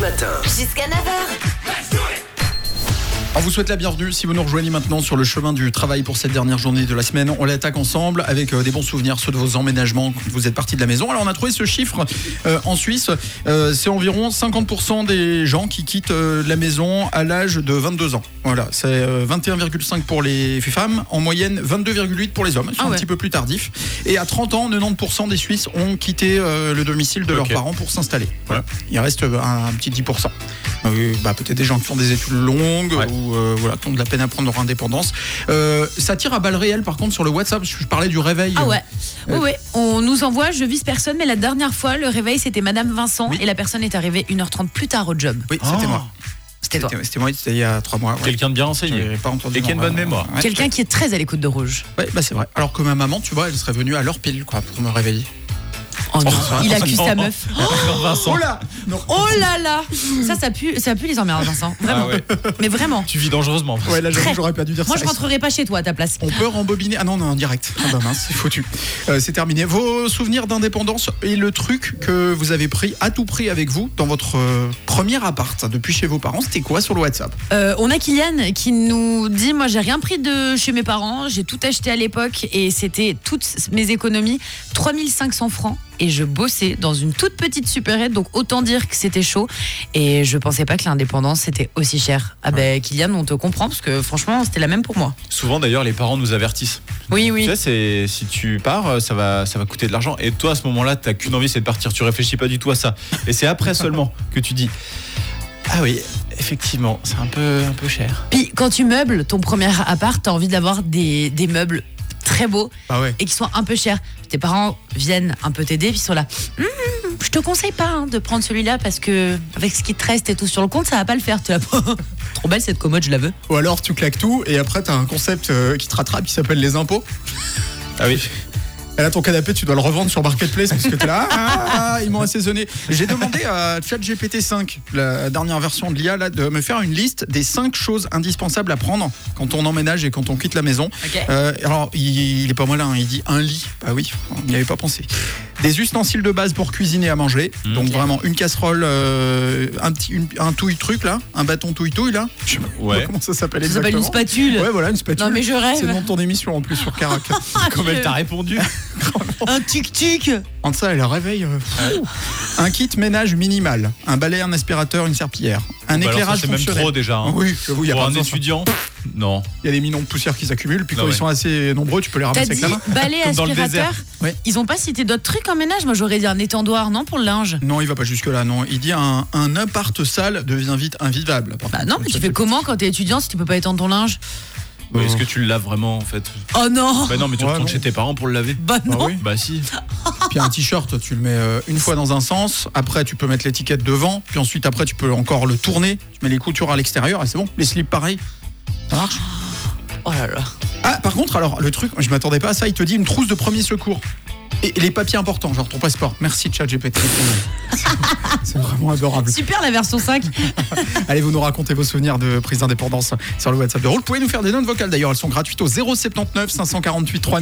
matin. Jusqu'à 9h. On vous souhaite la bienvenue si vous nous rejoignez maintenant sur le chemin du travail pour cette dernière journée de la semaine. On l'attaque ensemble avec des bons souvenirs, ceux de vos emménagements quand vous êtes partis de la maison. Alors on a trouvé ce chiffre en Suisse, c'est environ 50% des gens qui quittent la maison à l'âge de 22 ans. Voilà, c'est 21,5 pour les femmes, en moyenne 22,8 pour les hommes, c'est un petit peu plus tardif. Et à 30 ans, 90% des Suisses ont quitté le domicile de leurs parents pour s'installer. Voilà. Il reste un petit 10%. Peut-être des gens qui font des études longues ou qui ont de la peine à prendre leur indépendance. Ça tire à balles réelles par contre sur le WhatsApp, parce que je parlais du réveil. Oui, on nous envoie, je vise personne, mais la dernière fois, le réveil, c'était Madame Vincent et la personne est arrivée 1h30 plus tard au job. Oui, c'était moi. C'était toi. C'était moi, c'était il y a 3 mois. Quelqu'un de bien renseigné. Et qui a une bonne mémoire. Quelqu'un qui est très à l'écoute de Rouge. Ouais, c'est vrai. Alors que ma maman, tu vois, elle serait venue à l'heure pile pour me réveiller. Oh non, il accuse sa meuf. Oh là Oh là là. Ça pue les emmerdes, Vincent. Vraiment. Mais vraiment. Tu vis dangereusement. Ouais, là, j'aurais pas dû dire ça. Moi, je rentrerai pas chez toi à ta place. On peut rembobiner. Ah non, en direct. Ah bah mince, c'est foutu. C'est terminé. Vos souvenirs d'indépendance et le truc que vous avez pris à tout prix avec vous dans votre premier appart depuis chez vos parents, c'était quoi sur le WhatsApp ? On a Kylian qui nous dit, moi, j'ai rien pris de chez mes parents. J'ai tout acheté à l'époque et c'était toutes mes économies, 3500 francs. Et je bossais dans une toute petite supérette, donc autant dire que c'était chaud. Et je pensais pas que l'indépendance c'était aussi cher. Kylian, on te comprend parce que franchement, c'était la même pour moi. Souvent d'ailleurs, les parents nous avertissent. Oui. Tu sais, si tu pars, ça va coûter de l'argent. Et toi, à ce moment-là, t'as qu'une envie, c'est de partir. Tu réfléchis pas du tout à ça. Et c'est après seulement que tu dis. Ah oui, effectivement, c'est un peu cher. Puis quand tu meubles ton premier appart, t'as envie d'avoir des meubles très beaux et qui sont un peu chers. Tes parents viennent un peu t'aider, puis ils sont là. Je te conseille pas de prendre celui-là parce que avec ce qui te reste et tout sur le compte, ça va pas le faire. Tu trop belle cette commode, je la veux. Ou alors tu claques tout et après t'as un concept qui te rattrape qui s'appelle les impôts. Ah oui. Et là, ton canapé, tu dois le revendre sur Marketplace parce que t'es là, ils m'ont assaisonné. J'ai demandé à ChatGPT 5, la dernière version de l'IA, de me faire une liste des 5 choses indispensables à prendre quand on emménage et quand on quitte la maison. Alors, il est pas mal, il dit un lit. Bah oui, on n'y avait pas pensé. Des ustensiles de base pour cuisiner à manger. Donc vraiment une casserole, un touille truc là, un bâton touille là. Je sais pas comment ça s'appelle exactement. Ça s'appelle une spatule. Ouais, voilà, une spatule. Non mais je rêve. C'est le nom de ton émission en plus sur Carac. Comme elle t'a répondu. Un tic-tic. En ça, elle a réveil. Un kit ménage minimal, un balai, un aspirateur, une serpillière, un éclairage c'est fonctionnel. Même trop déjà. Oui, j'avoue, il y a pour pas un besoin. étudiant. Non. Il y a des millions de poussières qui s'accumulent, puis quand ils sont assez nombreux, tu peux les ramasser avec la main. Balai, aspirateur. Ils ont pas cité d'autres trucs en ménage. Moi, j'aurais dit un étendoir, non, pour le linge. Non, il va pas jusque là. Non, il dit un appart sale devient vite invivable. Non, mais tu fais comment quand t'es étudiant si tu peux pas étendre ton linge? Est-ce que tu le laves vraiment en fait? Oh non! Bah non, mais tu retournes chez tes parents pour le laver. Bah non! Bah si. Puis un t-shirt, tu le mets une fois dans un sens, après tu peux mettre l'étiquette devant, puis ensuite après tu peux encore le tourner, tu mets les coutures à l'extérieur et c'est bon. Les slips pareil. Ça marche? Oh là là. Ah, par contre, alors le truc, je m'attendais pas à ça, il te dit une trousse de premier secours. Et les papiers importants, genre ton passeport. Merci ChatGPT. C'est vraiment adorable. Super la version 5. Allez, vous nous racontez vos souvenirs de prise d'indépendance sur le WhatsApp de Roule. Vous pouvez nous faire des notes vocales d'ailleurs, elles sont gratuites au 079 548 3000.